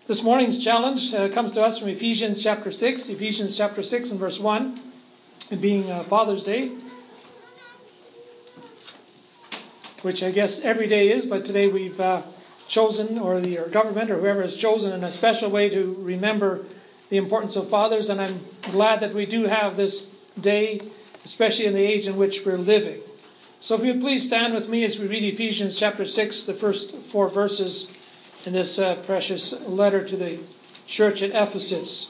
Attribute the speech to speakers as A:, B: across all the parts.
A: This morning's challenge comes to us from Ephesians chapter 6. Ephesians chapter 6 and verse 1, it being Father's Day, which I guess every day is, but today we've chosen, or the government or whoever has chosen in a special way to remember the importance of fathers. And I'm glad that we do have this day, especially in the age in which we're living. So if you would please stand with me as we read Ephesians chapter 6, the first 4 verses in this precious letter to the church at Ephesus.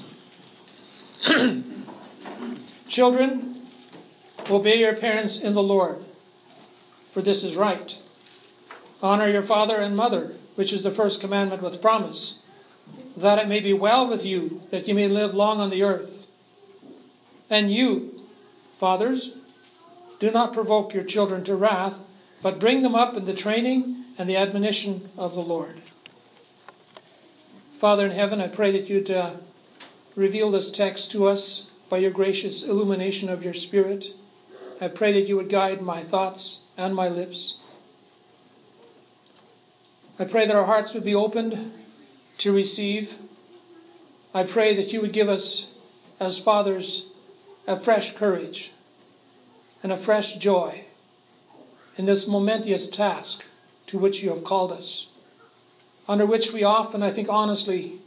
A: Children, obey your parents in the Lord, for this is right. Honor your father and mother, which is the first commandment with promise, that it may be well with you, that you may live long on the earth. And you, fathers, do not provoke your children to wrath, but bring them up in the training and the admonition of the Lord. Father in heaven, I pray that you'd reveal this text to us by your gracious illumination of your Spirit. I pray that you would guide my thoughts and my lips. I pray that our hearts would be opened to receive. I pray that you would give us, as fathers, a fresh courage and a fresh joy in this momentous task to which you have called us, under which we often, I think honestly,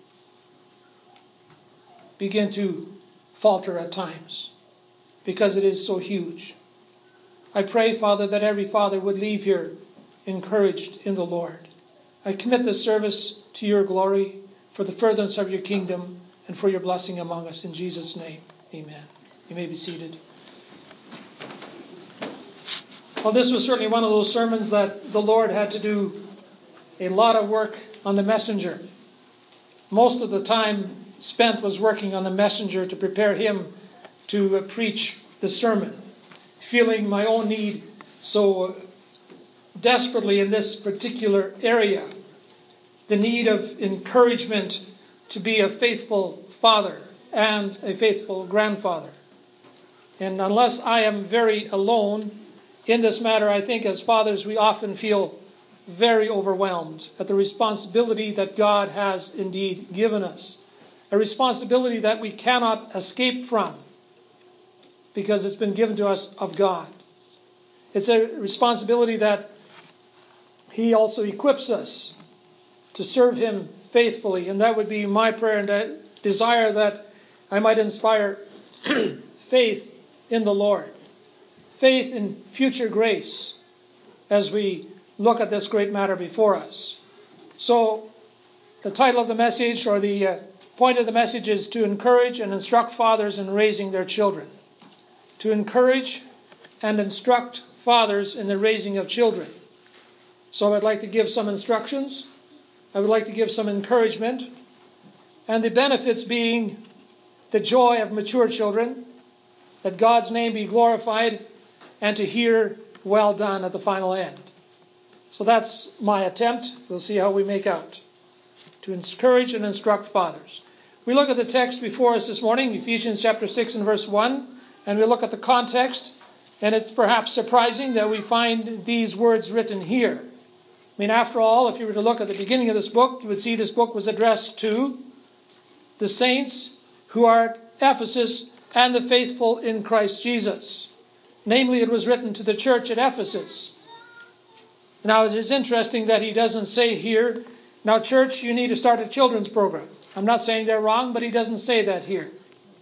A: begin to falter at times, because it is so huge. I pray, Father, that every father would leave here encouraged in the Lord. I commit this service to your glory, for the furtherance of your kingdom, and for your blessing among us. In Jesus' name, amen. You may be seated. Well, this was certainly one of those sermons that the Lord had to do a lot of work on the messenger. Most of the time spent was working on the messenger to prepare him to preach the sermon, feeling my own need so desperately in this particular area, the need of encouragement to be a faithful father and a faithful grandfather. And unless I am very alone in this matter, I think as fathers we often feel very overwhelmed at the responsibility that God has indeed given us. A responsibility that we cannot escape from because it's been given to us of God. It's a responsibility that He also equips us to serve Him faithfully. And that would be my prayer and desire, that I might inspire faith in the Lord, faith in future grace as we look at this great matter before us. So the title of the message, or the point of the message, is to encourage and instruct fathers in raising their children. To encourage and instruct fathers in the raising of children. So I'd like to give some instructions. I would like to give some encouragement. And the benefits being the joy of mature children, that God's name be glorified, and to hear well done at the final end. So that's my attempt. We'll see how we make out. To encourage and instruct fathers. We look at the text before us this morning, Ephesians chapter 6 and verse 1, and we look at the context, and it's perhaps surprising that we find these words written here. I mean, after all, if you were to look at the beginning of this book, you would see this book was addressed to the saints who are at Ephesus and the faithful in Christ Jesus. Namely, it was written to the church at Ephesus. Now, it is interesting that he doesn't say here, now church, you need to start a children's program. I'm not saying they're wrong, but he doesn't say that here.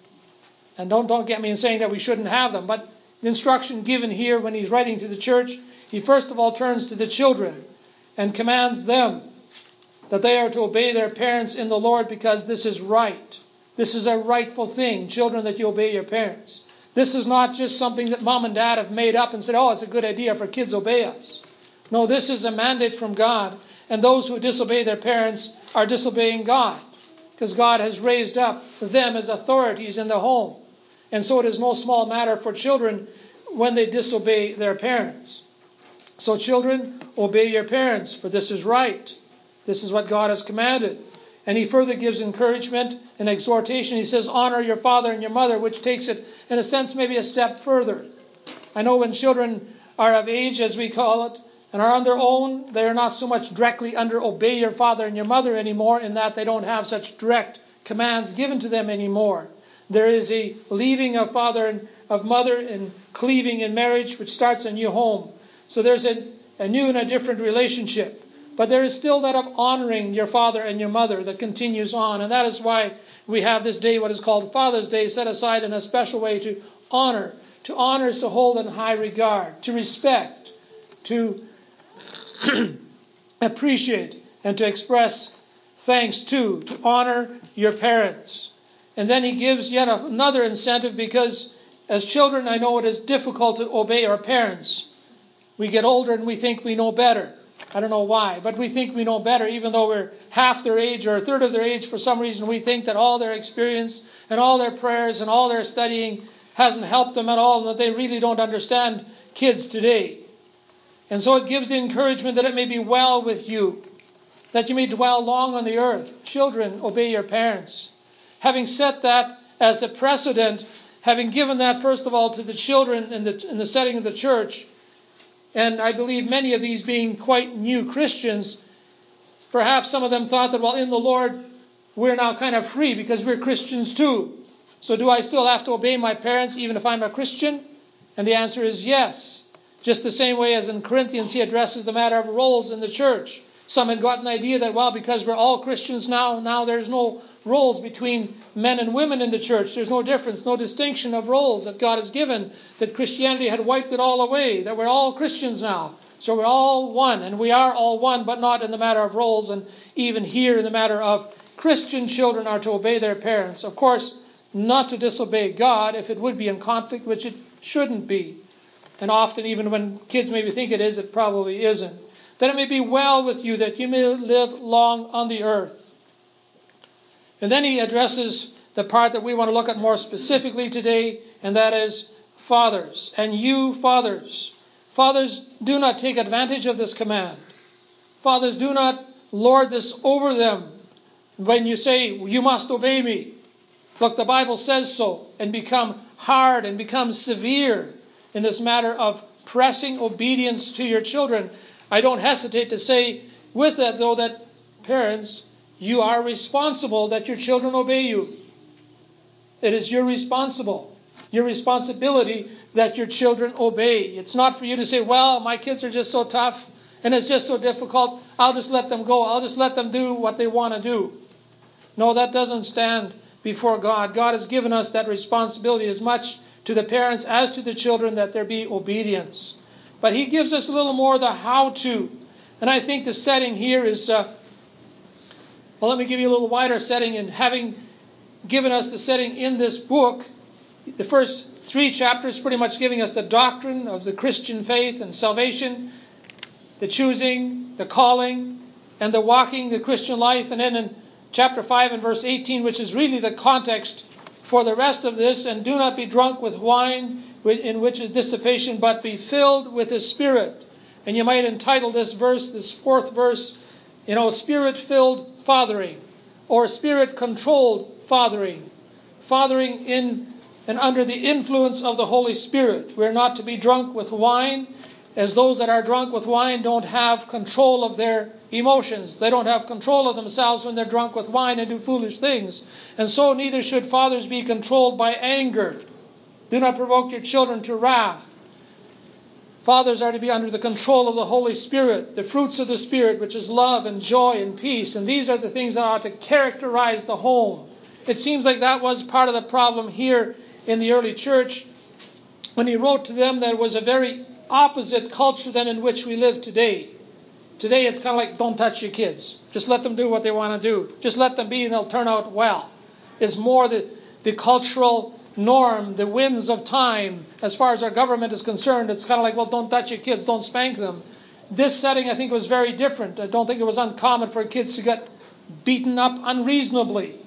A: And don't get me in saying that we shouldn't have them. But the instruction given here when he's writing to the church, he first of all turns to the children and commands them that they are to obey their parents in the Lord, because this is right. This is a rightful thing, children, that you obey your parents. This is not just something that mom and dad have made up and said, oh, it's a good idea for kids to obey us. No, this is a mandate from God, and those who disobey their parents are disobeying God, because God has raised up them as authorities in the home. And so it is no small matter for children when they disobey their parents. So children, obey your parents, for this is right. This is what God has commanded. And he further gives encouragement and exhortation. He says, honor your father and your mother, which takes it, in a sense, maybe a step further. I know when children are of age, as we call it, and are on their own, they are not so much directly under obey your father and your mother anymore, in that they don't have such direct commands given to them anymore. There is a leaving of father and of mother and cleaving in marriage, which starts a new home. So there's a new and a different relationship. But there is still that of honoring your father and your mother that continues on. And that is why we have this day, what is called Father's Day, set aside in a special way to honor. To honor is to hold in high regard, to respect, to appreciate, and to express thanks to honor your parents. And then he gives yet another incentive, because as children, I know it is difficult to obey our parents. We get older and we think we know better. I don't know why, but we think we know better, even though we're half their age or a third of their age. For some reason, we think that all their experience and all their prayers and all their studying hasn't helped them at all, and that they really don't understand kids today. And so it gives the encouragement that it may be well with you, that you may dwell long on the earth. Children, obey your parents. Having set that as a precedent, having given that first of all to the children in the setting of the church, and I believe many of these being quite new Christians, perhaps some of them thought that, well, in the Lord, we're now kind of free because we're Christians too. So do I still have to obey my parents even if I'm a Christian? And the answer is yes. Just the same way as in Corinthians he addresses the matter of roles in the church. Some had got an idea that, well, because we're all Christians now there's no roles between men and women in the church. There's no difference, no distinction of roles that God has given, that Christianity had wiped it all away, that we're all Christians now. So we're all one, and we are all one, but not in the matter of roles, and even here in the matter of Christian children are to obey their parents. Of course, not to disobey God if it would be in conflict, which it shouldn't be. And often, even when kids maybe think it is, it probably isn't. That it may be well with you, that you may live long on the earth. And then he addresses the part that we want to look at more specifically today, and that is fathers. And you, fathers. Fathers, do not take advantage of this command. Fathers, do not lord this over them when you say, you must obey me. Look, the Bible says so, and become hard and become severe in this matter of pressing obedience to your children. I don't hesitate to say with that, though, that parents, you are responsible that your children obey you. It is your responsibility that your children obey. It's not for you to say, well, my kids are just so tough and it's just so difficult, I'll just let them go. I'll just let them do what they want to do. No, that doesn't stand before God. God has given us that responsibility as much to the parents as to the children, that there be obedience. But he gives us a little more the how-to. And I think the setting here is, well, let me give you a little wider setting. And having given us the setting in this book, the first 3 chapters pretty much giving us the doctrine of the Christian faith and salvation, the choosing, the calling, and the walking the Christian life. And then in chapter 5 and verse 18, which is really the context for the rest of this, and do not be drunk with wine, in which is dissipation, but be filled with the Spirit. And you might entitle this verse, this 4th verse, Spirit-filled fathering, or Spirit-controlled fathering. Fathering in and under the influence of the Holy Spirit. We're not to be drunk with wine, as those that are drunk with wine don't have control of their emotions. They don't have control of themselves when they're drunk with wine and do foolish things. And so neither should fathers be controlled by anger. Do not provoke your children to wrath. Fathers are to be under the control of the Holy Spirit, the fruits of the Spirit, which is love and joy and peace. And these are the things that are to characterize the home. It seems like that was part of the problem here in the early church when he wrote to them that it was a very opposite culture than in which we live today. Today it's kind of like, don't touch your kids. Just let them do what they want to do. Just let them be and they'll turn out well. It's more the cultural norm, the whims of time. As far as our government is concerned, it's kind of like, well, don't touch your kids, don't spank them. This setting, I think, was very different. I don't think it was uncommon for kids to get beaten up unreasonably.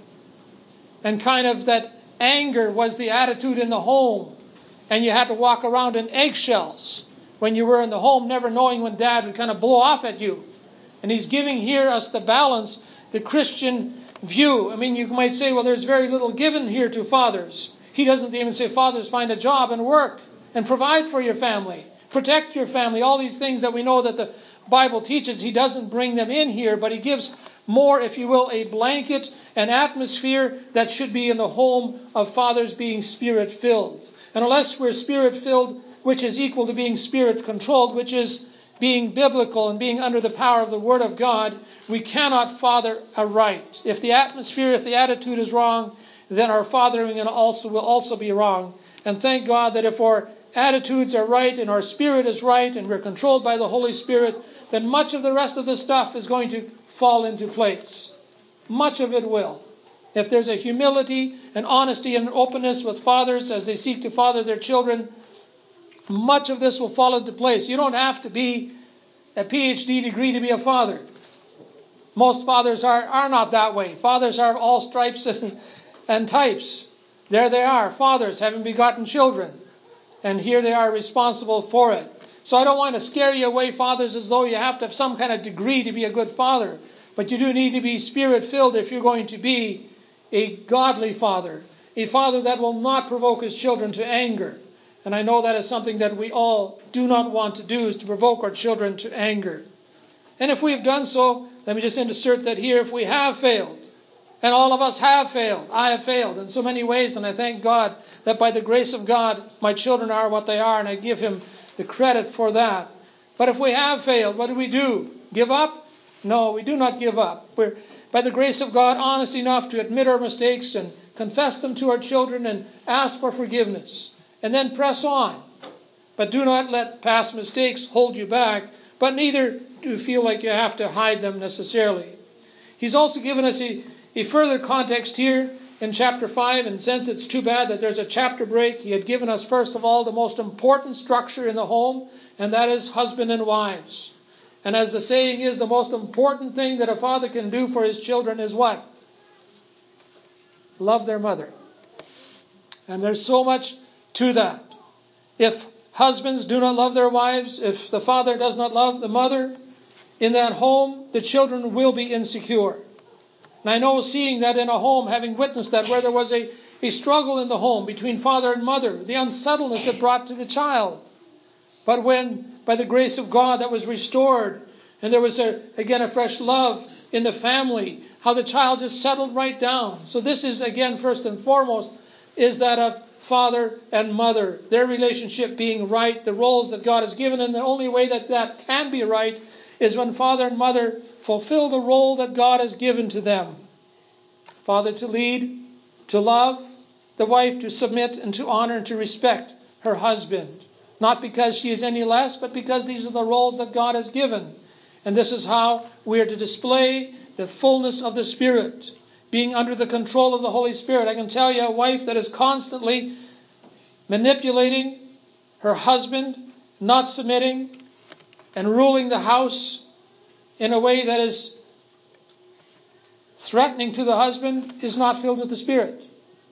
A: And kind of that anger was the attitude in the home. And you had to walk around in eggshells when you were in the home, never knowing when Dad would kind of blow off at you. And he's giving here us the balance, the Christian view. I mean, you might say, well, there's very little given here to fathers. He doesn't even say, fathers, find a job and work and provide for your family, protect your family, all these things that we know that Bible teaches, he doesn't bring them in here, but he gives more, if you will, a blanket, an atmosphere that should be in the home of fathers being Spirit-filled. And unless we're Spirit-filled, which is equal to being Spirit-controlled, which is being biblical and being under the power of the Word of God, we cannot father aright. If the atmosphere, if the attitude is wrong, then our fathering will also be wrong. And thank God that if our attitudes are right and our spirit is right and we're controlled by the Holy Spirit, then much of the rest of the stuff is going to fall into place. Much of it will. If there's a humility and honesty and openness with fathers as they seek to father their children, much of this will fall into place. You don't have to be a PhD degree to be a father. Most fathers are not that way. Fathers are of all stripes and types. There they are, fathers having begotten children. And here they are responsible for it. So I don't want to scare you away, fathers, as though you have to have some kind of degree to be a good father. But you do need to be Spirit-filled if you're going to be a godly father. A father that will not provoke his children to anger. And I know that is something that we all do not want to do, is to provoke our children to anger. And if we have done so, let me just insert that here, if we have failed, and all of us have failed, I have failed in so many ways, and I thank God that by the grace of God, my children are what they are, and I give him the credit for that. But if we have failed, what do? Give up? No, we do not give up. We're, by the grace of God, honest enough to admit our mistakes and confess them to our children and ask for forgiveness. And then press on. But do not let past mistakes hold you back, but neither do you feel like you have to hide them necessarily. He's also given us a further context here in chapter 5, and since it's too bad that there's a chapter break, he had given us first of all the most important structure in the home, and that is husband and wives. And as the saying is, the most important thing that a father can do for his children is what? Love their mother. And there's so much to that. If husbands do not love their wives, if the father does not love the mother, in that home, the children will be insecure. And I know, seeing that in a home, having witnessed that, where there was a struggle in the home between father and mother, the unsettledness it brought to the child. But when, by the grace of God, that was restored, and there was again a fresh love in the family, how the child just settled right down. So this is, again, first and foremost, is that of father and mother, their relationship being right, the roles that God has given, and the only way that that can be right is when father and mother fulfill the role that God has given to them. Father to lead, to love, the wife to submit and to honor and to respect her husband. Not because she is any less, but because these are the roles that God has given. And this is how we are to display the fullness of the Spirit, being under the control of the Holy Spirit. I can tell you, a wife that is constantly manipulating her husband, not submitting, and ruling the house in a way that is threatening to the husband, is not filled with the Spirit.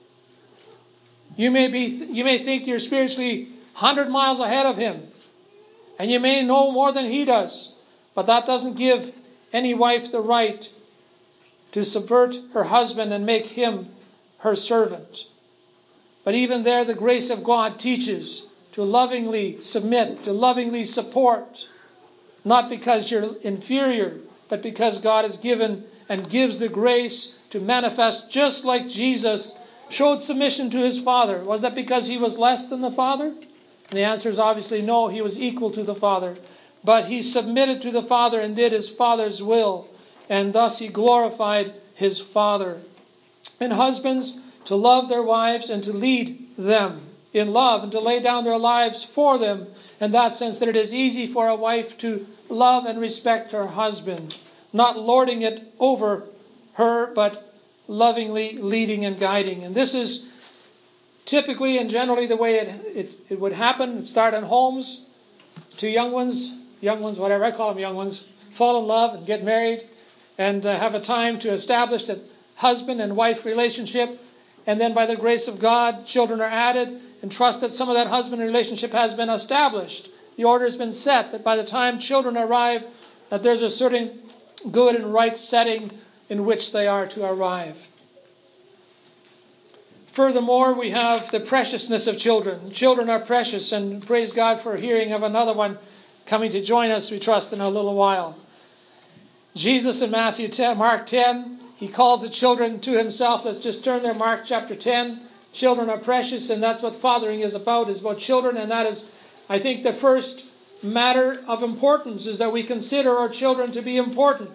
A: You may think you're spiritually 100 miles ahead of him, and you may know more than he does, but that doesn't give any wife the right to subvert her husband and make him her servant. But even there, the grace of God teaches to lovingly submit, to lovingly support, not because you're inferior, but because God has given and gives the grace to manifest, just like Jesus showed submission to his Father. Was that because he was less than the Father? And the answer is obviously no, he was equal to the Father. But he submitted to the Father and did his Father's will, and thus he glorified his Father. And husbands, to love their wives and to lead them in love and to lay down their lives for them, in that sense that it is easy for a wife to love and respect her husband, not lording it over her, but lovingly leading and guiding. And this is typically and generally the way it would happen. It start in homes. Two young ones, whatever, I call them young ones, fall in love and get married and have a time to establish that husband and wife relationship. And then by the grace of God, children are added, and trust that some of that husband relationship has been established. The order has been set that by the time children arrive, that there's a certain good and right setting in which they are to arrive. Furthermore, we have the preciousness of children. Children are precious, and praise God for hearing of another one coming to join us, we trust, in a little while. Jesus in Mark 10, he calls the children to himself. Let's just turn there, Mark chapter 10. Children are precious, and that's what fathering is about children. And that is, I think, the first matter of importance, is that we consider our children to be important.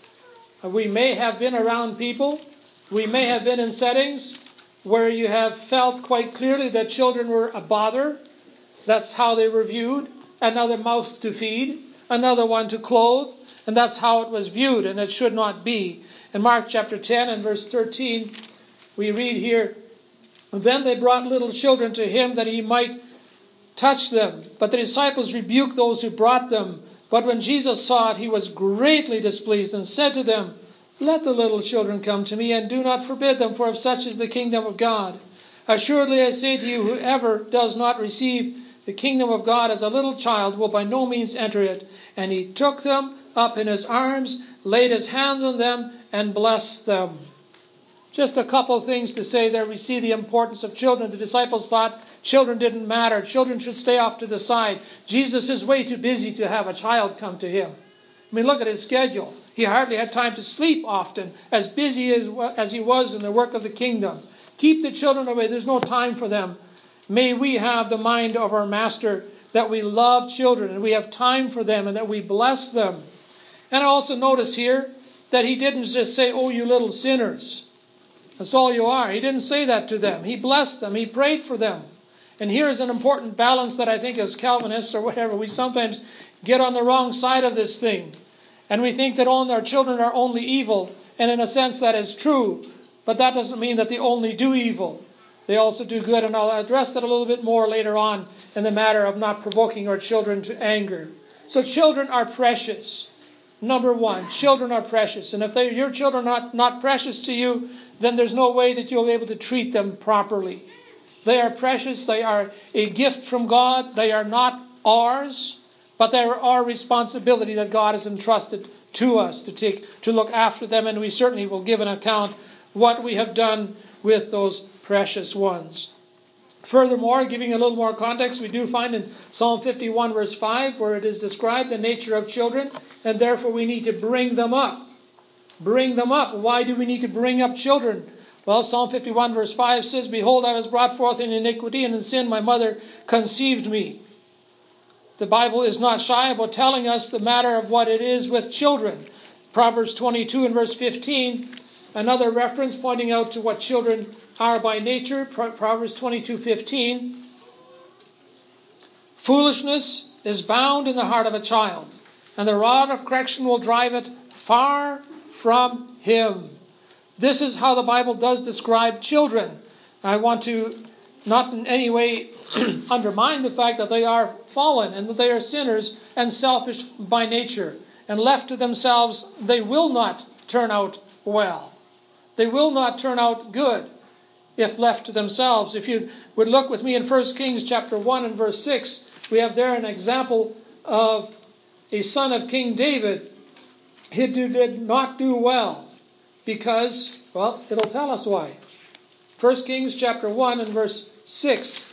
A: We may have been around people, we may have been in settings where you have felt quite clearly that children were a bother. That's how they were viewed. Another mouth to feed, another one to clothe, and that's how it was viewed, and it should not be. In Mark chapter 10 and verse 13, we read here, "Then they brought little children to him that he might touch them. But the disciples rebuked those who brought them. But when Jesus saw it, he was greatly displeased and said to them, 'Let the little children come to me, and do not forbid them, for of such is the kingdom of God. Assuredly I say to you, whoever does not receive the kingdom of God as a little child will by no means enter it.' And he took them up in his arms, laid his hands on them, and blessed them." Just a couple of things to say there. We see the importance of children. The disciples thought children didn't matter. Children should stay off to the side. Jesus is way too busy to have a child come to him. I mean, look at his schedule. He hardly had time to sleep often, as busy as he was in the work of the kingdom. Keep the children away. There's no time for them. May we have the mind of our Master, that we love children and we have time for them and that we bless them. And I also notice here that he didn't just say, "Oh, you little sinners. That's all you are." He didn't say that to them. He blessed them. He prayed for them. And here is an important balance that I think as Calvinists or whatever, we sometimes get on the wrong side of this thing. And we think that all our children are only evil. And in a sense that is true. But that doesn't mean that they only do evil. They also do good. And I'll address that a little bit more later on in the matter of not provoking our children to anger. So children are precious. Number one, children are precious. And if your children are not precious to you, then there's no way that you'll be able to treat them properly. They are precious. They are a gift from God. They are not ours, but they are our responsibility that God has entrusted to us to look after them. And we certainly will give an account what we have done with those precious ones. Furthermore, giving a little more context, we do find in Psalm 51 verse 5 where it is described the nature of children, and therefore we need to bring them up. Bring them up. Why do we need to bring up children? Well, Psalm 51 verse 5 says, "Behold, I was brought forth in iniquity, and in sin my mother conceived me." The Bible is not shy about telling us the matter of what it is with children. Proverbs 22 and verse 15, another reference pointing out to what children are by nature. Proverbs 22:15. "Foolishness is bound in the heart of a child, and the rod of correction will drive it far from him." This is how the Bible does describe children. I want to not in any way undermine the fact that they are fallen and that they are sinners and selfish by nature. And left to themselves, they will not turn out well. They will not turn out good if left to themselves. If you would look with me in 1 Kings chapter 1 and verse 6, we have there an example of a son of King David who did not do well because, well, it'll tell us why. 1 Kings chapter 1 and verse 6.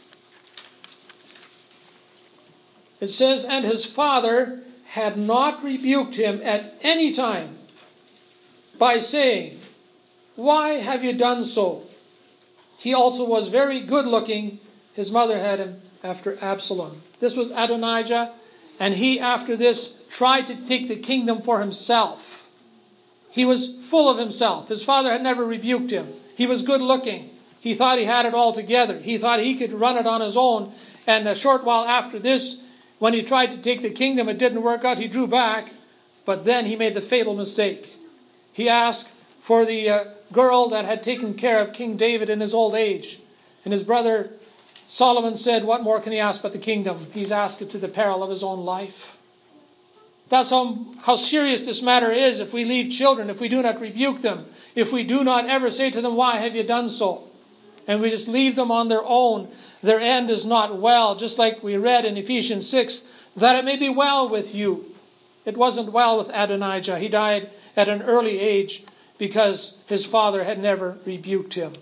A: It says, "And his father had not rebuked him at any time by saying, 'Why have you done so?' He also was very good looking. His mother had him after Absalom." This was Adonijah, and he after this tried to take the kingdom for himself. He was full of himself. His father had never rebuked him. He was good looking. He thought he had it all together. He thought he could run it on his own. And a short while after this, when he tried to take the kingdom, it didn't work out. He drew back. But then he made the fatal mistake. He asked for the girl that had taken care of King David in his old age. And his brother Solomon said, "What more can he ask but the kingdom?" He's asked it to the peril of his own life. That's how serious this matter is if we leave children, if we do not rebuke them, if we do not ever say to them, "Why have you done so?" And we just leave them on their own. Their end is not well, just like we read in Ephesians 6, that it may be well with you. It wasn't well with Adonijah. He died at an early age because his father had never rebuked him.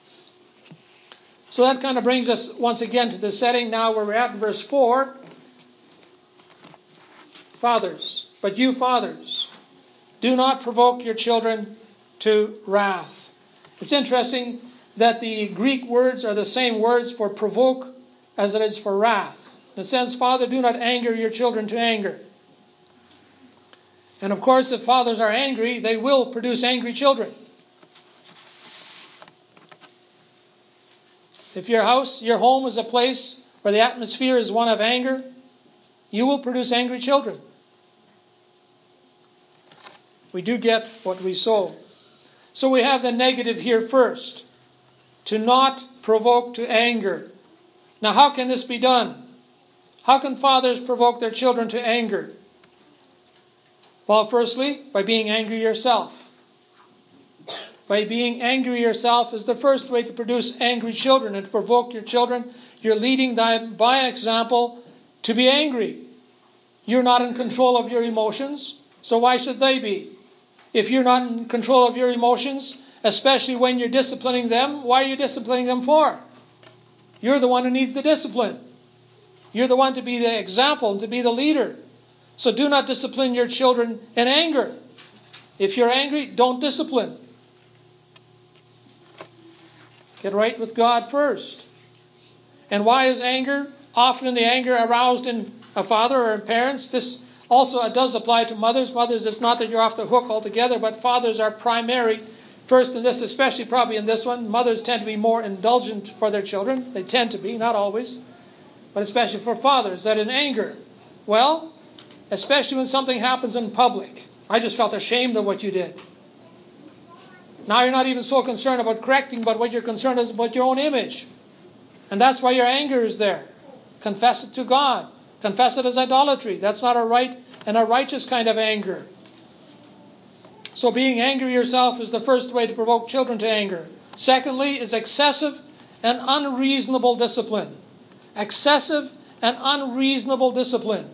A: So that kind of brings us once again to the setting now where we're at in verse 4. fathers, but you fathers, do not provoke your children to wrath. It's interesting that the Greek words are the same words for provoke as it is for wrath. In a sense, Father, do not anger your children to anger. And of course, if fathers are angry, they will produce angry children. If your home is a place where the atmosphere is one of anger, you will produce angry children. We do get what we sow. So we have the negative here first. To not provoke to anger. Now how can this be done? How can fathers provoke their children to anger? Well, firstly, by being angry yourself. By being angry yourself is the first way to produce angry children and to provoke your children. You're leading them by example to be angry. You're not in control of your emotions, so why should they be? If you're not in control of your emotions, especially when you're disciplining them, why are you disciplining them for? You're the one who needs the discipline. You're the one to be the example and to be the leader. So do not discipline your children in anger. If you're angry, don't discipline. Get right with God first. And why is anger? Often the anger aroused in a father or in parents. This also does apply to mothers. Mothers, it's not that you're off the hook altogether, but fathers are primary. First in this, especially probably in this one, mothers tend to be more indulgent for their children. They tend to be, not always. But especially for fathers, that in anger, well, especially when something happens in public. I just felt ashamed of what you did. Now you're not even so concerned about correcting, but what you're concerned is about your own image. And that's why your anger is there. Confess it to God. Confess it as idolatry. That's not a right and a righteous kind of anger. So being angry yourself is the first way to provoke children to anger. Secondly is excessive and unreasonable discipline. Excessive and unreasonable discipline.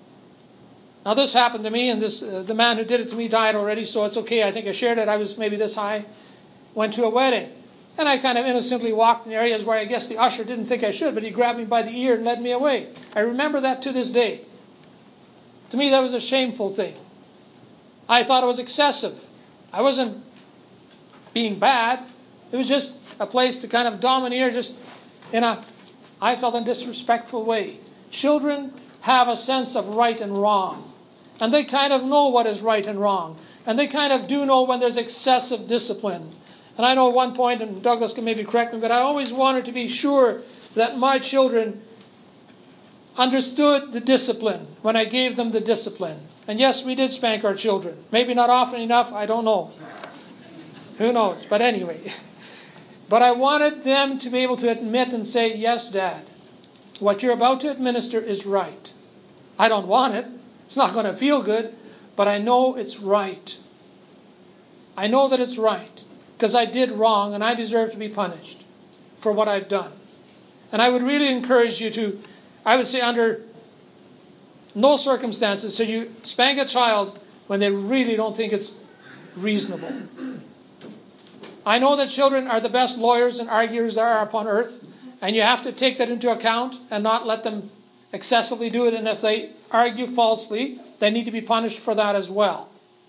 A: Now this happened to me, and the man who did it to me died already, so it's okay. I think I shared it. I was maybe this high. Went to a wedding. And I kind of innocently walked in areas where I guess the usher didn't think I should, but he grabbed me by the ear and led me away. I remember that to this day. To me, that was a shameful thing. I thought it was excessive. I wasn't being bad. It was just a place to kind of domineer just in a, I felt, a disrespectful way. Children have a sense of right and wrong. And they kind of know what is right and wrong. And they kind of do know when there's excessive discipline. And I know at one point, and Douglas can maybe correct me, but I always wanted to be sure that my children understood the discipline when I gave them the discipline. And yes, we did spank our children. Maybe not often enough, I don't know. Who knows? But anyway. But I wanted them to be able to admit and say, yes, Dad, what you're about to administer is right. I don't want it. It's not going to feel good, but I know it's right. I know that it's right because I did wrong and I deserve to be punished for what I've done. And I would really encourage you to, I would say under no circumstances should you spank a child when they really don't think it's reasonable. I know that children are the best lawyers and arguers there are upon earth, and you have to take that into account and not let them excessively do it. And if they argue falsely, they need to be punished for that as well.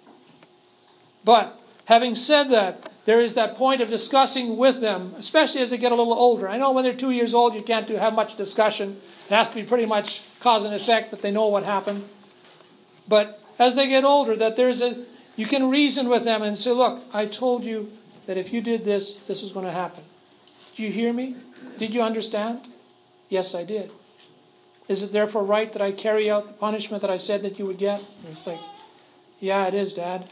A: But having said that, there is that point of discussing with them, especially as they get a little older. I know when they're 2 years old, you can't have much discussion. It has to be pretty much cause and effect that they know what happened. But as they get older, that you can reason with them and say, look, I told you that if you did this, this was going to happen. Do you hear me? Did you understand? Yes, I did. Is it therefore right that I carry out the punishment that I said that you would get? And it's like, yeah, it is, Dad.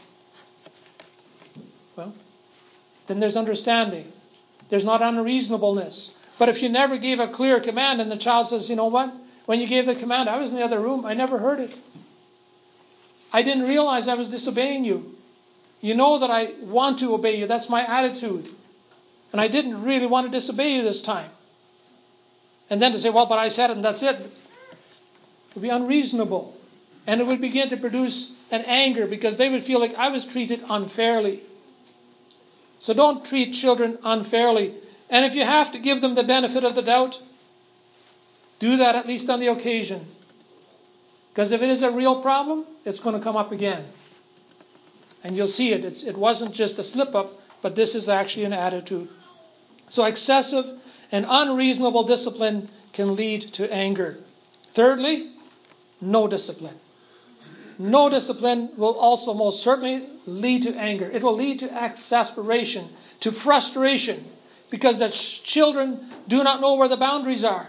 A: Well, then there's understanding. There's not unreasonableness. But if you never gave a clear command and the child says, you know what? When you gave the command, I was in the other room. I never heard it. I didn't realize I was disobeying you. You know that I want to obey you. That's my attitude. And I didn't really want to disobey you this time. And then to say, well, but I said it and that's it. It would be unreasonable. And it would begin to produce an anger because they would feel like I was treated unfairly. So don't treat children unfairly. And if you have to give them the benefit of the doubt, do that at least on the occasion. Because if it is a real problem, it's going to come up again. And you'll see it. It wasn't just a slip-up, but this is actually an attitude. So excessive and unreasonable discipline can lead to anger. Thirdly, no discipline. No discipline will also most certainly lead to anger. It will lead to exasperation, to frustration, because the children do not know where the boundaries are.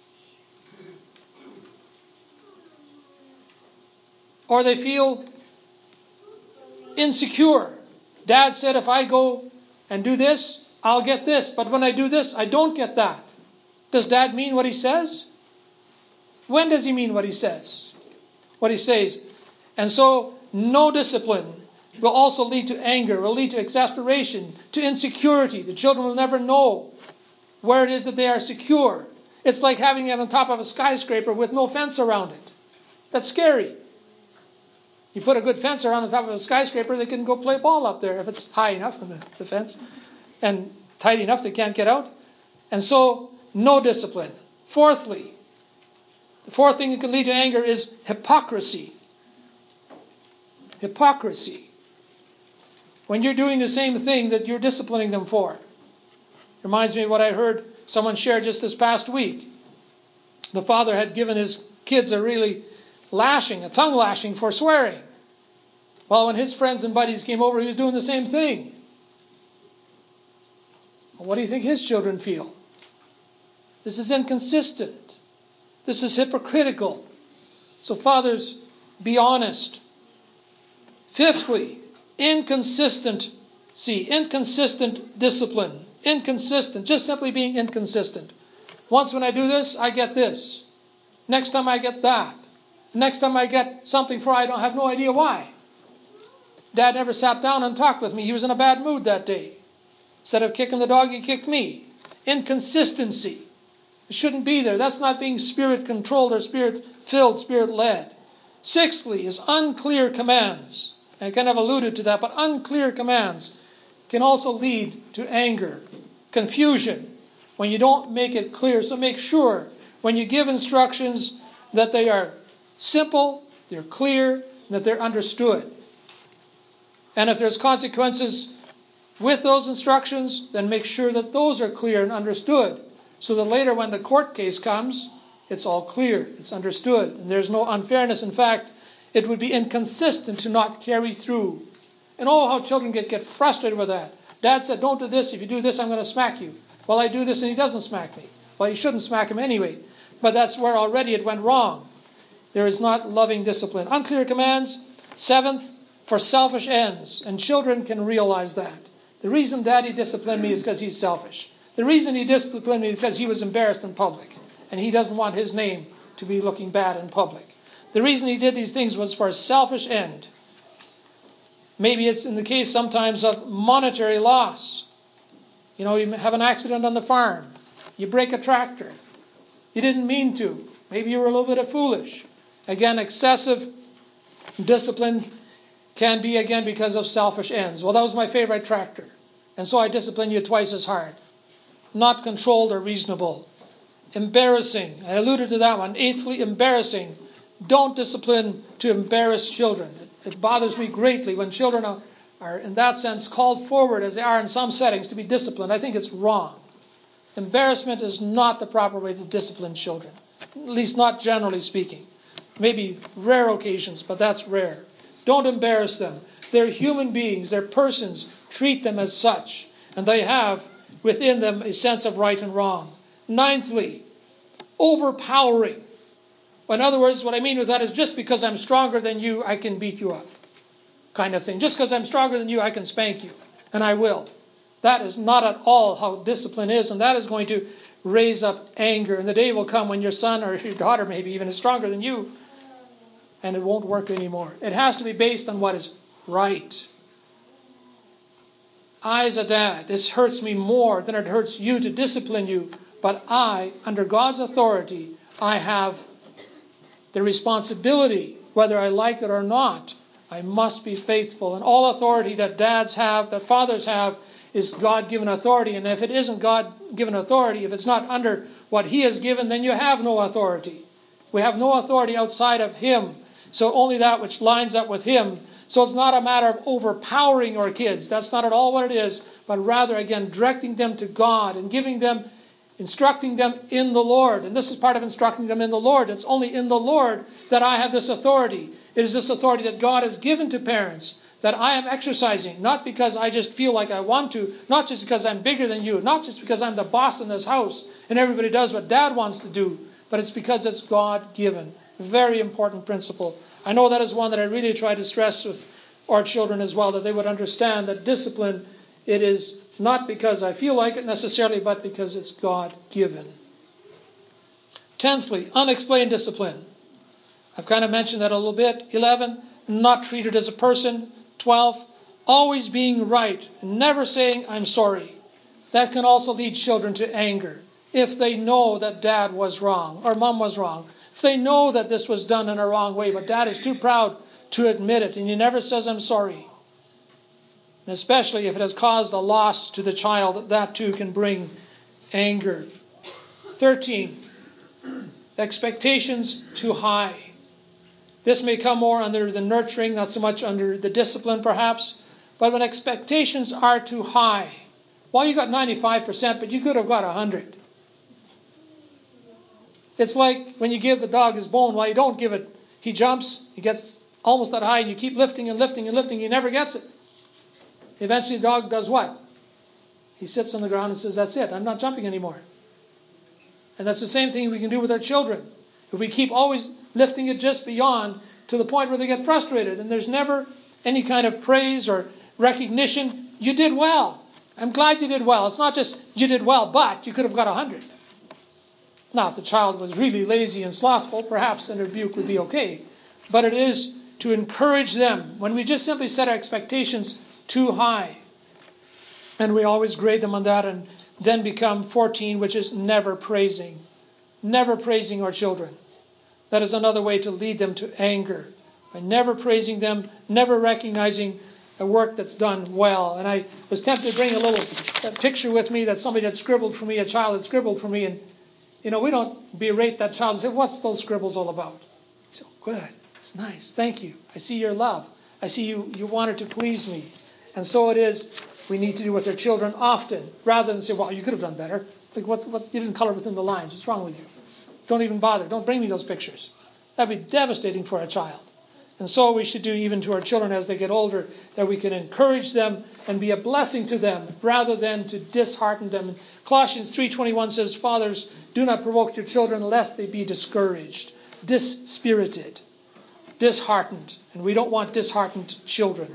A: Or they feel insecure. Dad said, if I go and do this, I'll get this. But when I do this, I don't get that. Does Dad mean what he says? When does he mean what he says? What he says. And so, no discipline will also lead to anger, will lead to exasperation, to insecurity. The children will never know where it is that they are secure. It's like having them on top of a skyscraper with no fence around it. That's scary. You put a good fence around the top of a skyscraper, they can go play ball up there if it's high enough from the fence and tight enough they can't get out. And so, no discipline. Fourthly, the fourth thing that can lead to anger is hypocrisy. Hypocrisy. When you're doing the same thing that you're disciplining them for. Reminds me of what I heard someone share just this past week. The father had given his kids a really lashing, a tongue lashing for swearing. Well, when his friends and buddies came over, he was doing the same thing. Well, what do you think his children feel? This is inconsistent. This is hypocritical. So fathers, be honest. Fifthly, inconsistency, inconsistent discipline. Inconsistent, just simply being inconsistent. Once when I do this, I get this. Next time I get that. Next time I get something for I don't have no idea why. Dad never sat down and talked with me. He was in a bad mood that day. Instead of kicking the dog, he kicked me. Inconsistency. It shouldn't be there. That's not being spirit-controlled or spirit-filled, spirit-led. Sixthly is unclear commands. I kind of alluded to that, but unclear commands can also lead to anger, confusion, when you don't make it clear. So make sure when you give instructions that they are simple, they're clear, and that they're understood. And if there's consequences with those instructions, then make sure that those are clear and understood, so that later when the court case comes, it's all clear, it's understood, and there's no unfairness. In fact, it would be inconsistent to not carry through. And oh, how children get frustrated with that. Dad said, don't do this. If you do this, I'm going to smack you. Well, I do this and he doesn't smack me. Well, you shouldn't smack him anyway. But that's where already it went wrong. There is not loving discipline. Unclear commands. Seventh, for selfish ends. And children can realize that. The reason Daddy disciplined me is because he's selfish. The reason he disciplined me is because he was embarrassed in public. And he doesn't want his name to be looking bad in public. The reason he did these things was for a selfish end. Maybe it's in the case sometimes of monetary loss. You know, you have an accident on the farm. You break a tractor. You didn't mean to. Maybe you were a little bit foolish. Again, excessive discipline can be, again, because of selfish ends. Well, that was my favorite tractor. And so I discipline you twice as hard. Not controlled or reasonable. Embarrassing. I alluded to that one. Eighthly, embarrassing. Don't discipline to embarrass children. It bothers me greatly when children are, in that sense, called forward, as they are in some settings, to be disciplined. I think it's wrong. Embarrassment is not the proper way to discipline children, at least not generally speaking. Maybe rare occasions, but that's rare. Don't embarrass them. They're human beings. They're persons. Treat them as such. And they have within them a sense of right and wrong. Ninthly, overpowering. In other words, what I mean with that is just because I'm stronger than you, I can beat you up. Kind of thing. Just because I'm stronger than you, I can spank you. And I will. That is not at all how discipline is. And that is going to raise up anger. And the day will come when your son or your daughter maybe even is stronger than you. And it won't work anymore. It has to be based on what is right. I, as a dad, this hurts me more than it hurts you to discipline you. But I, under God's authority, I have the responsibility, whether I like it or not. I must be faithful. And all authority that dads have, that fathers have, is God-given authority. And if it isn't God-given authority, if it's not under what He has given, then you have no authority. We have no authority outside of Him. So only that which lines up with Him. So it's not a matter of overpowering our kids. That's not at all what it is. But rather, again, directing them to God and instructing them in the Lord. And this is part of instructing them in the Lord. It's only in the Lord that I have this authority. It is this authority that God has given to parents that I am exercising, not because I just feel like I want to, not just because I'm bigger than you, not just because I'm the boss in this house and everybody does what Dad wants to do, but it's because it's God-given. Very important principle. I know that is one that I really try to stress with our children as well, that they would understand that discipline, it is not because I feel like it necessarily, but because it's God-given. 10thly, unexplained discipline. I've kind of mentioned that a little bit. 11, not treated as a person. 12, always being right, and never saying I'm sorry. That can also lead children to anger if they know that Dad was wrong or Mom was wrong. If they know that this was done in a wrong way, but Dad is too proud to admit it, and he never says I'm sorry. And especially if it has caused a loss to the child, that too can bring anger. 13, expectations too high. This may come more under the nurturing, not so much under the discipline perhaps. But when expectations are too high, well, you got 95%, but you could have got 100. It's like when you give the dog his bone. Well, you don't give it. He jumps, he gets almost that high, and you keep lifting and lifting and lifting, he never gets it. Eventually the dog does what? He sits on the ground and says, that's it, I'm not jumping anymore. And that's the same thing we can do with our children. If we keep always lifting it just beyond to the point where they get frustrated and there's never any kind of praise or recognition, you did well. I'm glad you did well. It's not just you did well, but you could have got 100. Now, if the child was really lazy and slothful, perhaps a rebuke would be okay. But it is to encourage them when we just simply set our expectations too high. And we always grade them on that and then become 14, which is never praising. Never praising our children. That is another way to lead them to anger. By never praising them, never recognizing a work that's done well. And I was tempted to bring a little picture with me that somebody had scribbled for me, a child had scribbled for me. And, we don't berate that child and say, what's those scribbles all about? So, good. It's nice. Thank you. I see your love. I see you wanted to please me. And so it is we need to do with our children often, rather than say, well, you could have done better. Like, what you didn't color within the lines. What's wrong with you? Don't even bother. Don't bring me those pictures. That'd be devastating for a child. And so we should do even to our children as they get older, that we can encourage them and be a blessing to them rather than to dishearten them. Colossians 3:21 says, fathers, do not provoke your children lest they be discouraged, dispirited, disheartened. And we don't want disheartened children.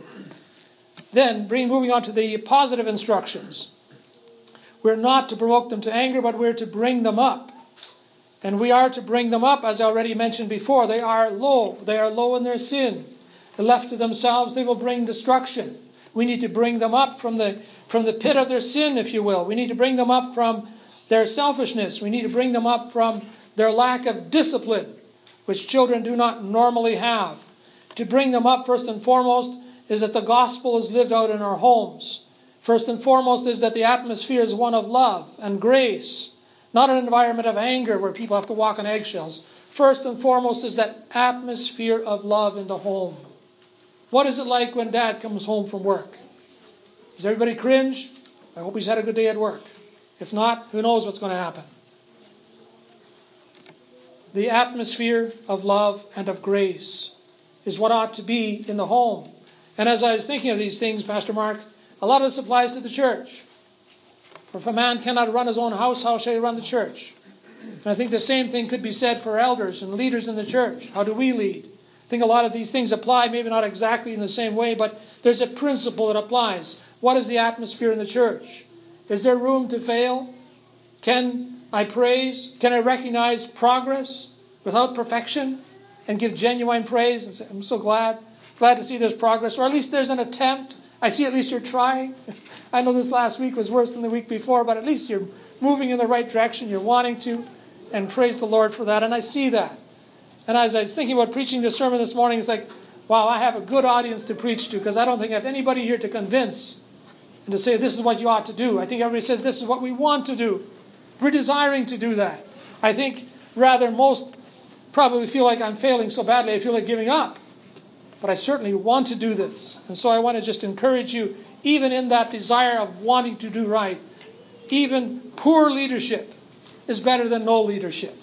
A: Then, moving on to the positive instructions. We're not to provoke them to anger, but we're to bring them up. And we are to bring them up, as I already mentioned before. They are low. They are low in their sin. Left to themselves, they will bring destruction. We need to bring them up from the pit of their sin, if you will. We need to bring them up from their selfishness. We need to bring them up from their lack of discipline, which children do not normally have. To bring them up, first and foremost, is that the gospel is lived out in our homes. First and foremost is that the atmosphere is one of love and grace, not an environment of anger where people have to walk on eggshells. First and foremost is that atmosphere of love in the home. What is it like when Dad comes home from work? Does everybody cringe? I hope he's had a good day at work. If not, who knows what's going to happen? The atmosphere of love and of grace is what ought to be in the home. And as I was thinking of these things, Pastor Mark, a lot of this applies to the church. For if a man cannot run his own house, how shall he run the church? And I think the same thing could be said for elders and leaders in the church. How do we lead? I think a lot of these things apply, maybe not exactly in the same way, but there's a principle that applies. What is the atmosphere in the church? Is there room to fail? Can I praise? Can I recognize progress without perfection and give genuine praise and say, I'm so glad to see there's progress, or at least there's an attempt. I see at least you're trying. I know this last week was worse than the week before, but at least you're moving in the right direction. You're wanting to, and praise the Lord for that. And I see that. And as I was thinking about preaching this sermon this morning, it's like, wow, I have a good audience to preach to, because I don't think I have anybody here to convince and to say this is what you ought to do. I think everybody says this is what we want to do. We're desiring to do that. I think rather most probably feel like I'm failing so badly I feel like giving up. But I certainly want to do this. And so I want to just encourage you, even in that desire of wanting to do right, even poor leadership is better than no leadership.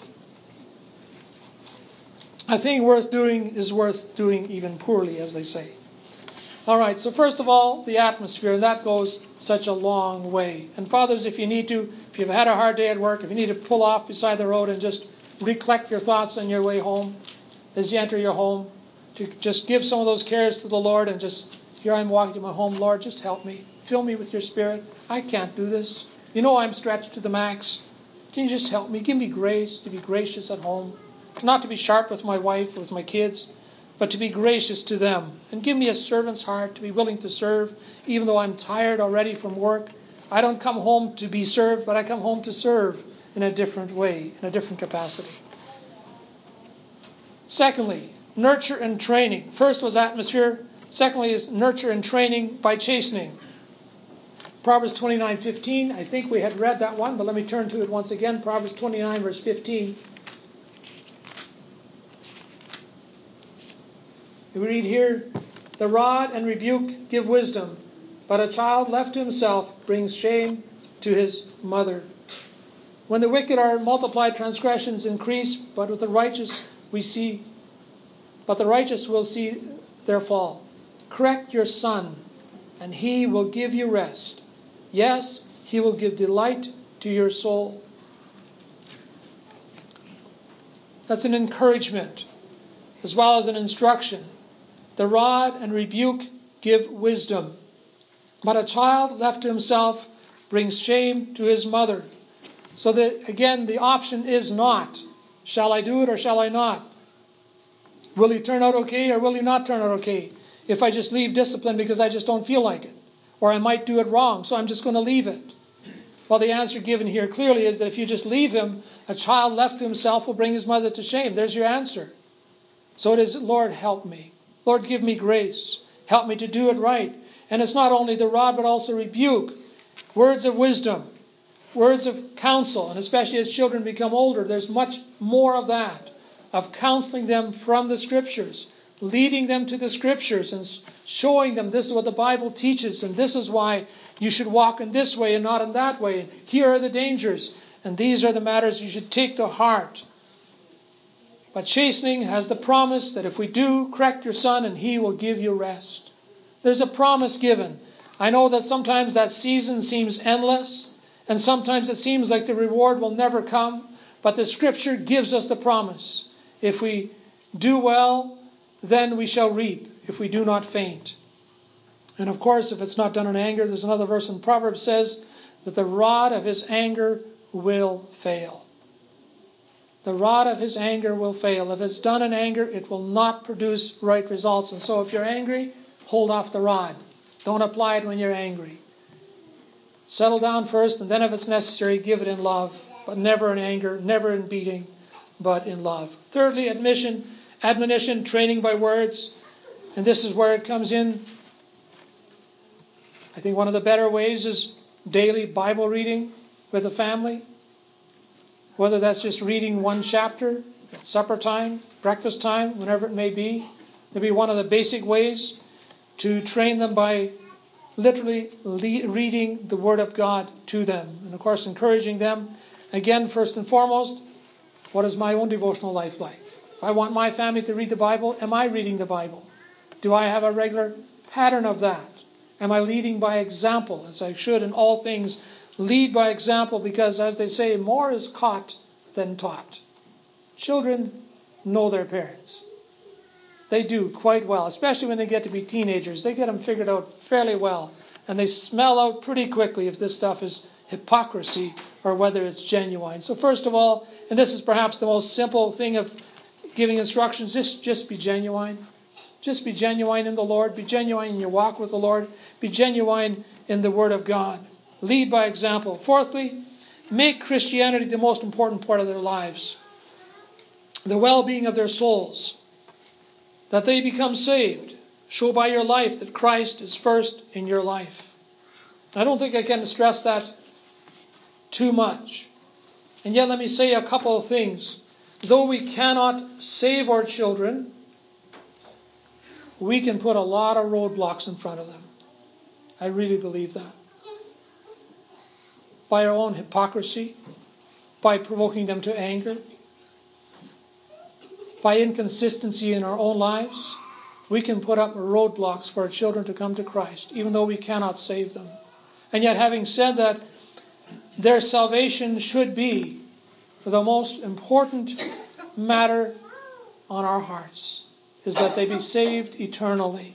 A: A thing worth doing is worth doing even poorly, as they say. All right, so first of all, the atmosphere, and that goes such a long way. And fathers, if you need to, if you've had a hard day at work, if you need to pull off beside the road and just recollect your thoughts on your way home, as you enter your home, to just give some of those cares to the Lord and just, here I'm walking to my home, Lord, just help me. Fill me with your Spirit. I can't do this. You know I'm stretched to the max. Can you just help me? Give me grace to be gracious at home. Not to be sharp with my wife or with my kids, but to be gracious to them. And give me a servant's heart to be willing to serve, even though I'm tired already from work. I don't come home to be served, but I come home to serve in a different way, in a different capacity. Secondly, nurture and training. First was atmosphere. Secondly is nurture and training by chastening. Proverbs 29:15. I think we had read that one, but let me turn to it once again. Proverbs 29, verse 15. We read here, the rod and rebuke give wisdom, but a child left to himself brings shame to his mother. When the wicked are multiplied, transgressions increase, but with the righteous will see their fall. Correct your son, and he will give you rest. Yes, he will give delight to your soul. That's an encouragement as well as an instruction. The rod and rebuke give wisdom, but a child left to himself brings shame to his mother. So that, again, the option is not, shall I do it or shall I not? Will he turn out okay or will he not turn out okay? If I just leave discipline because I just don't feel like it. Or I might do it wrong, so I'm just going to leave it. Well, the answer given here clearly is that if you just leave him, a child left to himself will bring his mother to shame. There's your answer. So it is, Lord, help me. Lord, give me grace. Help me to do it right. And it's not only the rod, but also rebuke. Words of wisdom. Words of counsel. And especially as children become older, there's much more of that. Of counseling them from the Scriptures. Leading them to the Scriptures and showing them this is what the Bible teaches. And this is why you should walk in this way and not in that way. Here are the dangers. And these are the matters you should take to heart. But chastening has the promise that if we do, correct your son and he will give you rest. There's a promise given. I know that sometimes that season seems endless, and sometimes it seems like the reward will never come, but the Scripture gives us the promise. If we do well, then we shall reap, if we do not faint. And of course, if it's not done in anger, there's another verse in Proverbs says that the rod of his anger will fail. The rod of his anger will fail. If it's done in anger, it will not produce right results. And so if you're angry, hold off the rod. Don't apply it when you're angry. Settle down first, and then if it's necessary, give it in love. But never in anger, never in beating, but in love. Thirdly, admonition, training by words. And this is where it comes in. I think one of the better ways is daily Bible reading with the family. Whether that's just reading one chapter at supper time, breakfast time, whenever it may be. Maybe one of the basic ways to train them by literally reading the Word of God to them. And of course, encouraging them. Again, first and foremost, what is my own devotional life like? If I want my family to read the Bible, am I reading the Bible? Do I have a regular pattern of that? Am I leading by example, as I should in all things? Lead by example, because as they say, more is caught than taught. Children know their parents. They do quite well, especially when they get to be teenagers. They get them figured out fairly well. And they smell out pretty quickly if this stuff is hypocrisy or whether it's genuine. So first of all, and this is perhaps the most simple thing of giving instructions, just be genuine. Just be genuine in the Lord. Be genuine in your walk with the Lord. Be genuine in the Word of God. Lead by example. Fourthly, make Christianity the most important part of their lives. The well-being of their souls. That they become saved. Show by your life that Christ is first in your life. I don't think I can stress that too much. And yet let me say a couple of things. though we cannot save our children, we can put a lot of roadblocks in front of them. I really believe that. By our own hypocrisy, by provoking them to anger, by inconsistency in our own lives, we can put up roadblocks for our children to come to Christ, even though we cannot save them. And yet, having said that, their salvation should be the most important matter on our hearts, is that they be saved eternally.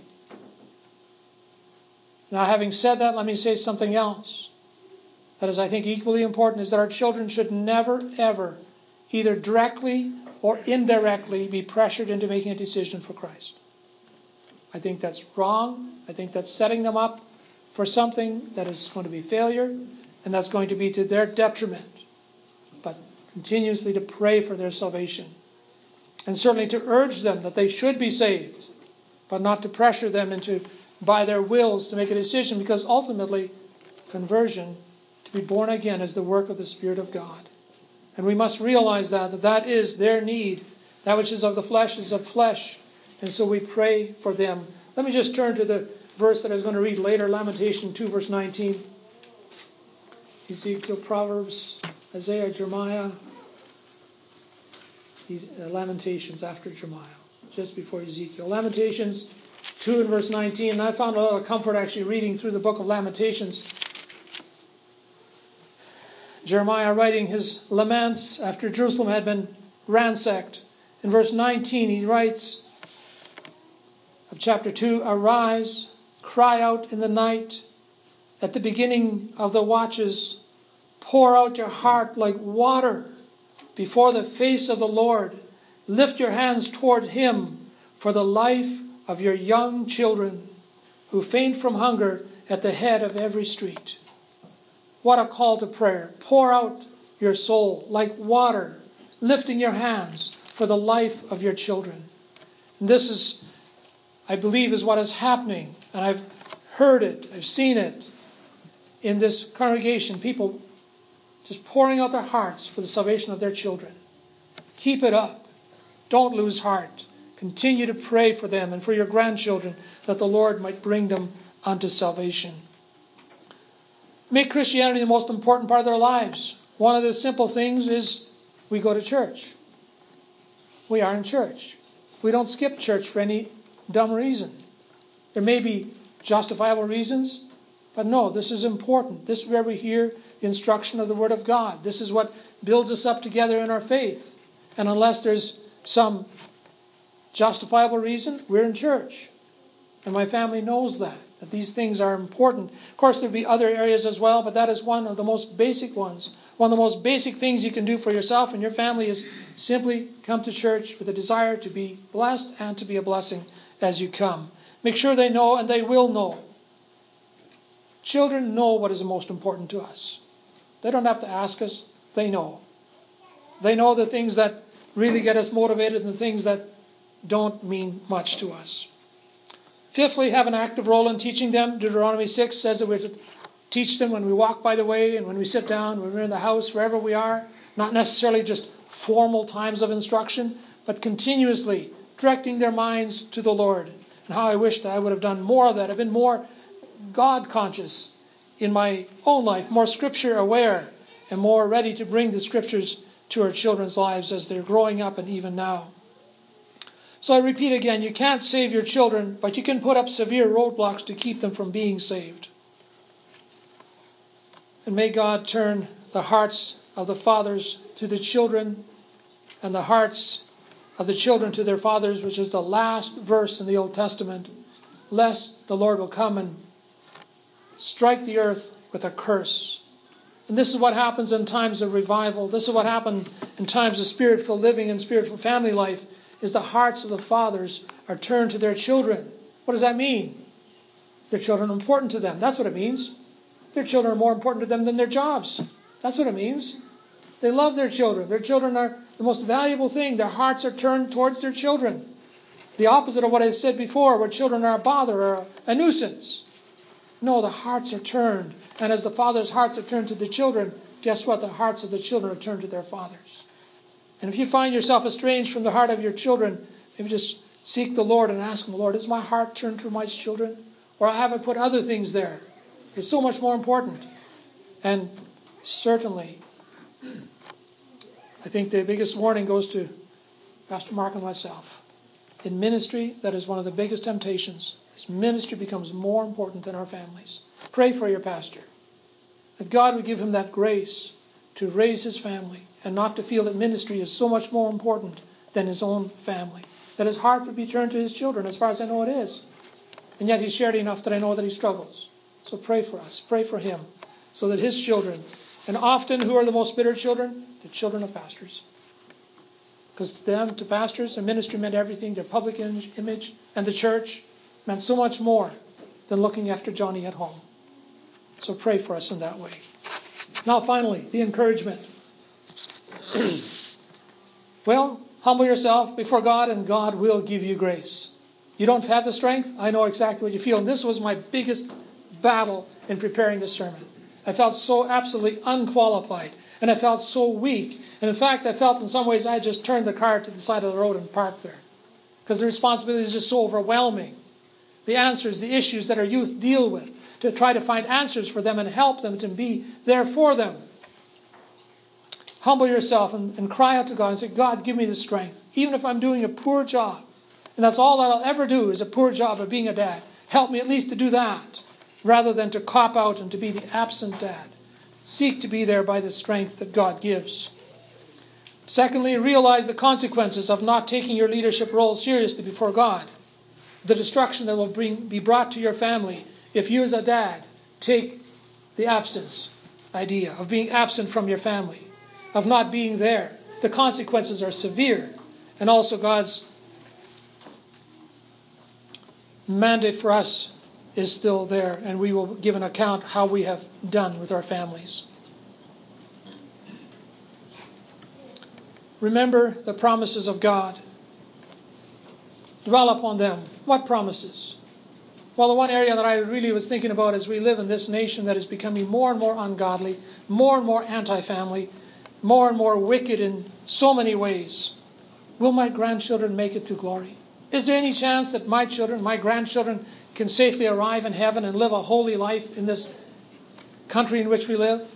A: Now, having said that, let me say something else that is, I think, equally important, is that our children should never, ever, either directly or indirectly, be pressured into making a decision for Christ. I think that's wrong. I think that's setting them up for something that is going to be failure, and that's going to be to their detriment. But continuously to pray for their salvation. And certainly to urge them that they should be saved, but not to pressure them into, by their wills, to make a decision, because ultimately, conversion, to be born again, is the work of the Spirit of God. And we must realize that is their need. That which is of the flesh is of flesh. And so we pray for them. Let me just turn to the verse that I was going to read later, Lamentation 2, verse 19. Ezekiel, Proverbs, Isaiah, Jeremiah. Lamentations after Jeremiah, just before Ezekiel. Lamentations 2 and verse 19. And I found a lot of comfort actually reading through the book of Lamentations. Jeremiah writing his laments after Jerusalem had been ransacked. In verse 19 he writes of chapter 2, "Arise, cry out in the night, at the beginning of the watches, pour out your heart like water before the face of the Lord. Lift your hands toward Him for the life of your young children who faint from hunger at the head of every street." What a call to prayer. Pour out your soul like water, lifting your hands for the life of your children. And this is, I believe, is what is happening. And I've heard it, I've seen it in this congregation. People just pouring out their hearts for the salvation of their children. Keep it up. Don't lose heart. Continue to pray for them and for your grandchildren, that the Lord might bring them unto salvation. Make Christianity the most important part of their lives. One of the simple things is we go to church. We are in church. We don't skip church for any dumb reason. There may be justifiable reasons, but no, this is important. This is where we hear the instruction of the Word of God. This is what builds us up together in our faith. And unless there's some justifiable reason, we're in church. And my family knows that these things are important. Of course, there'll be other areas as well, but that is one of the most basic ones. One of the most basic things you can do for yourself and your family is simply come to church with a desire to be blessed and to be a blessing as you come. Make sure they know, and they will know. Children know what is the most important to us. They don't have to ask us. They know. They know the things that really get us motivated and the things that don't mean much to us. Fifthly, have an active role in teaching them. Deuteronomy 6 says that we're to teach them when we walk by the way and when we sit down, when we're in the house, wherever we are. Not necessarily just formal times of instruction, but continuously directing their minds to the Lord. And how I wish that I would have done more of that. I've been more God conscious in my own life, more Scripture aware, and more ready to bring the Scriptures to our children's lives as they're growing up and even now. So I repeat again, you can't save your children, but you can put up severe roadblocks to keep them from being saved. And may God turn the hearts of the fathers to the children and the hearts of the children to their fathers, which is the last verse in the Old Testament, lest the Lord will come and strike the earth with a curse. And this is what happens in times of revival. This is what happens in times of spiritual living and spiritual family life, is the hearts of the fathers are turned to their children. What does that mean? Their children are important to them. That's what it means. Their children are more important to them than their jobs. That's what it means. They love their children. Their children are the most valuable thing. Their hearts are turned towards their children. The opposite of what I said before, where children are a bother or a nuisance. No, the hearts are turned. And as the father's hearts are turned to the children, guess what? The hearts of the children are turned to their fathers. And if you find yourself estranged from the heart of your children, maybe just seek the Lord and ask Him, Lord, is my heart turned to my children? Or have I put other things there? They're so much more important. And certainly, I think the biggest warning goes to Pastor Mark and myself. In ministry, that is one of the biggest temptations. This ministry becomes more important than our families. Pray for your pastor, that God would give him that grace to raise his family and not to feel that ministry is so much more important than his own family. That his heart would be turned to his children, as far as I know it is. And yet he's shared enough that I know that he struggles. So pray for us. Pray for him, so that his children, and often who are the most bitter children? The children of pastors. Because to pastors, their ministry meant everything. Their public image and the church meant so much more than looking after Johnny at home. So pray for us in that way. Now finally, the encouragement. Well, humble yourself before God and God will give you grace. You don't have the strength? I know exactly what you feel. And this was my biggest battle in preparing this sermon. I felt so absolutely unqualified. And I felt so weak. And in fact, I felt in some ways I had just turned the car to the side of the road and parked there. Because the responsibility is just so overwhelming. The answers, the issues that our youth deal with, to try to find answers for them and help them to be there for them. Humble yourself and cry out to God and say, God, give me the strength. Even if I'm doing a poor job. And that's all that I'll ever do is a poor job of being a dad. Help me at least to do that, rather than to cop out and to be the absent dad. Seek to be there by the strength that God gives. Secondly, realize the consequences of not taking your leadership role seriously before God. The destruction that will be brought to your family if you as a dad take the absence idea of being absent from your family, of not being there. The consequences are severe. And also God's mandate for us is still there, and we will give an account how we have done with our families. Remember the promises of God. Dwell upon them. What promises? Well, the one area that I really was thinking about as we live in this nation that is becoming more and more ungodly, more and more anti-family, more and more wicked in so many ways. Will my grandchildren make it to glory? Is there any chance that my children, my grandchildren, can safely arrive in heaven and live a holy life in this country in which we live?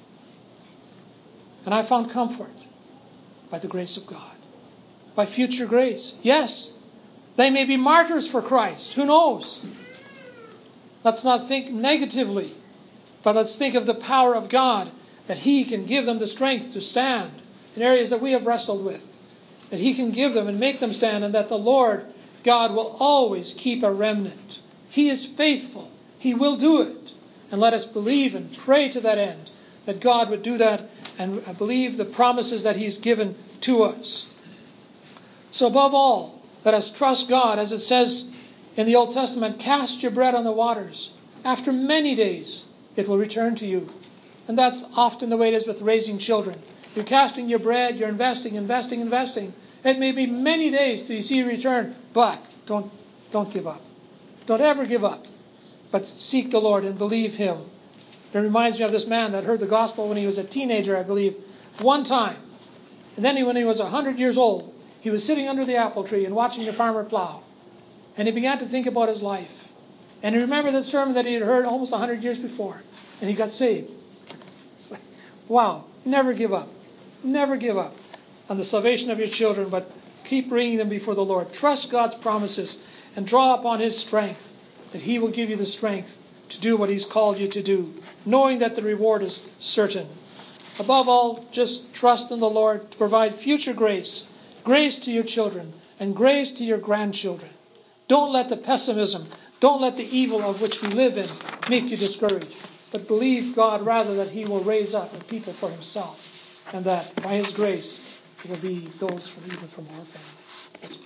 A: And I found comfort by the grace of God, by future grace. Yes, they may be martyrs for Christ. Who knows? Let's not think negatively, but let's think of the power of God, that He can give them the strength to stand in areas that we have wrestled with, that He can give them and make them stand, and that the Lord God will always keep a remnant. He is faithful. He will do it. And let us believe and pray to that end, that God would do that, and believe the promises that He's given to us. So above all, let us trust God, as it says in the Old Testament, cast your bread on the waters. After many days, it will return to you. And that's often the way it is with raising children. You're casting your bread, you're investing. It may be many days till you see a return, but don't give up. Don't ever give up, but seek the Lord and believe Him. It reminds me of this man that heard the gospel when he was a teenager, I believe, one time. And then when he was 100 years old, he was sitting under the apple tree and watching the farmer plow. And he began to think about his life. And he remembered that sermon that he had heard almost 100 years before. And he got saved. It's like, wow, never give up. Never give up on the salvation of your children, but keep bringing them before the Lord. Trust God's promises and draw upon His strength, that He will give you the strength to do what He's called you to do, knowing that the reward is certain. Above all, just trust in the Lord to provide future grace to your children and grace to your grandchildren. Don't let the pessimism, don't let the evil of which we live in make you discouraged, but believe God rather that He will raise up a people for Himself, and that by His grace it will be those even from our family.